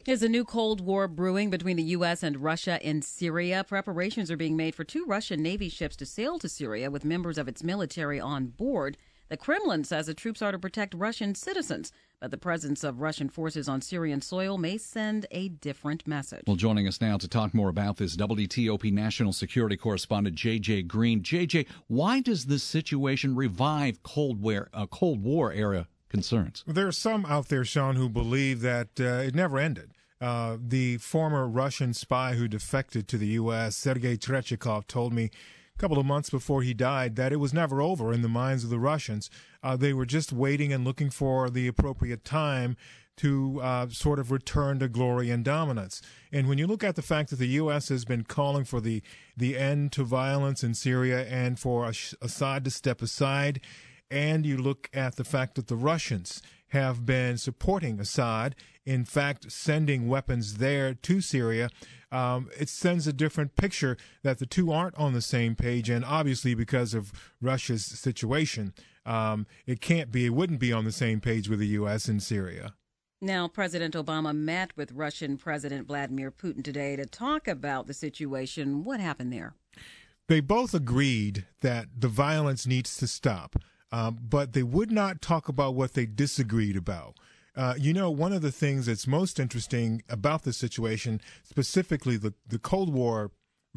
There's a new Cold War brewing between the U.S. and Russia in Syria. Preparations are being made for two Russian Navy ships to sail to Syria with members of its military on board. The Kremlin says the troops are to protect Russian citizens, but the presence of Russian forces on Syrian soil may send a different message. Well, joining us now to talk more about this, WTOP national security correspondent J.J. Green. J.J., why does this situation revive Cold War era concerns? There are some out there, Sean, who believe that it never ended. The former Russian spy who defected to the U.S., Sergei Tretyakov, told me a couple of months before he died that it was never over in the minds of the Russians. They were just waiting and looking for the appropriate time to sort of return to glory and dominance. And when you look at the fact that the U.S. has been calling for the end to violence in Syria and for Assad to step aside, and you look at the fact that the Russians have been supporting Assad, in fact, sending weapons there to Syria, it sends a different picture that the two aren't on the same page. And obviously, because of Russia's situation, it wouldn't be on the same page with the U.S. in Syria. Now, President Obama met with Russian President Vladimir Putin today to talk about the situation. What happened there? They both agreed that the violence needs to stop. But they would not talk about what they disagreed about. One of the things that's most interesting about this situation, specifically the Cold War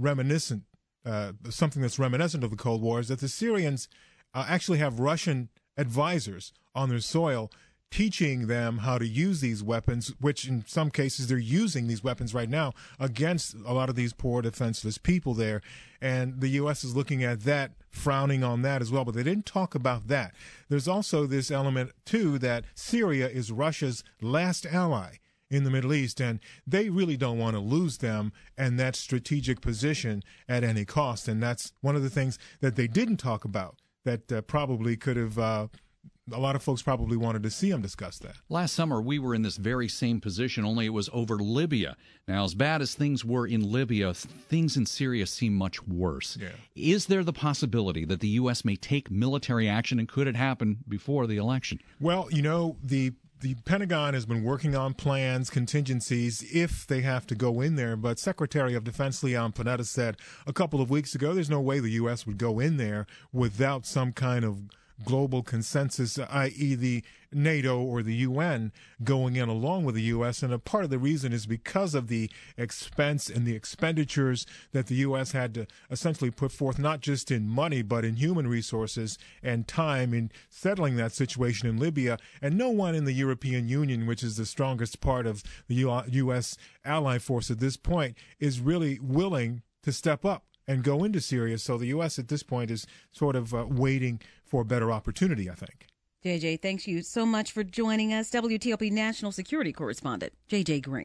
something that's reminiscent of the Cold War, is that the Syrians actually have Russian advisors on their soil teaching them how to use these weapons, which in some cases they're using these weapons right now against a lot of these poor defenseless people there. And the U.S. is looking at that, frowning on that as well. But they didn't talk about that. There's also this element, too, that Syria is Russia's last ally in the Middle East, and they really don't want to lose them and that strategic position at any cost. And that's one of the things that they didn't talk about that probably could have a lot of folks probably wanted to see him discuss that. Last summer, we were in this very same position, only it was over Libya. Now, as bad as things were in Libya, things in Syria seem much worse. Yeah. Is there the possibility that the U.S. may take military action, and could it happen before the election? Well, the Pentagon has been working on plans, contingencies, if they have to go in there. But Secretary of Defense Leon Panetta said a couple of weeks ago there's no way the U.S. would go in there without some kind of global consensus, i.e. the NATO or the UN going in along with the U.S. And a part of the reason is because of the expense and the expenditures that the U.S. had to essentially put forth, not just in money, but in human resources and time in settling that situation in Libya. And no one in the European Union, which is the strongest part of the U.S. ally force at this point, is really willing to step up and go into Syria. So the U.S. at this point is sort of waiting for a better opportunity, I think. JJ, thanks you so much for joining us. WTOP National Security Correspondent, JJ Green.